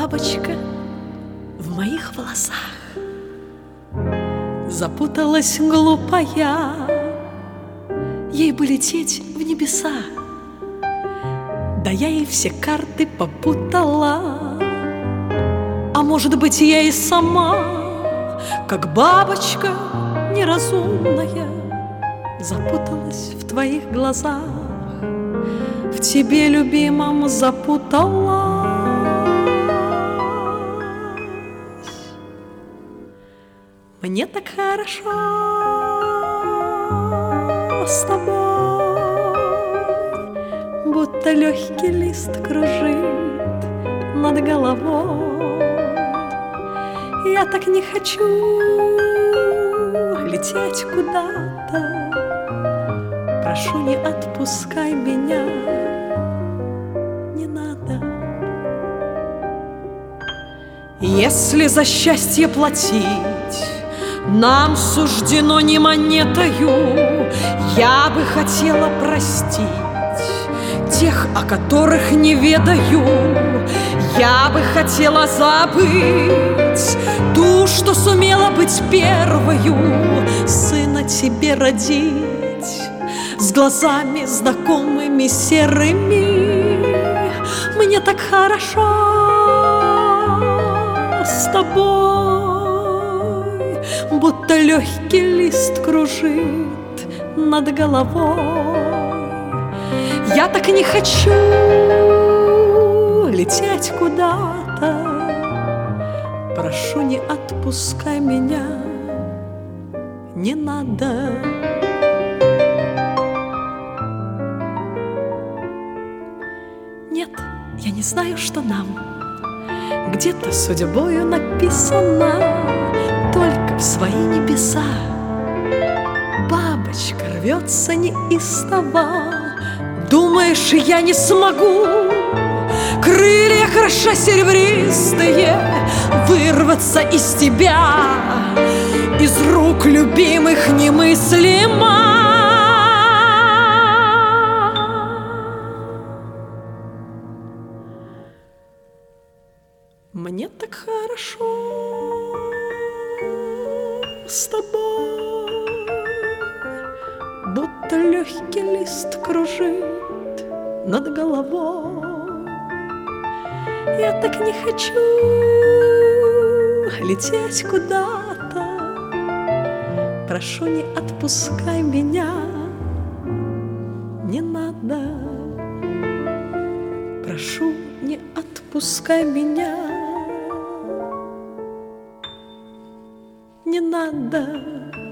Бабочка в моих волосах запуталась глупая, ей бы лететь в небеса, да я ей все карты попутала. А может быть, я и сама, как бабочка неразумная, запуталась в твоих глазах, в тебе, любимом, запуталась. Мне так хорошо с тобой, будто легкий лист кружит над головой. Я так не хочу лететь куда-то, прошу, не отпускай меня, не надо. Если за счастье платить нам суждено не монетою, я бы хотела простить тех, о которых не ведаю. Я бы хотела забыть ту, что сумела быть первою, сына тебе родить, с глазами знакомыми серыми. Мне так хорошо с тобой, будто легкий лист кружит над головой. Я так не хочу лететь куда-то, прошу, не отпускай меня, не надо. Нет, я не знаю, что нам где-то судьбою написано, только в свои небеса бабочка рвется неистово. Думаешь, я не смогу, крылья хорошо серебристые, вырваться из тебя, из рук любимых немыслимо. Мне так хорошо с тобой, будто легкий лист кружит над головой. Я так не хочу лететь куда-то, прошу, не отпускай меня, не надо. Прошу, не отпускай меня, не надо.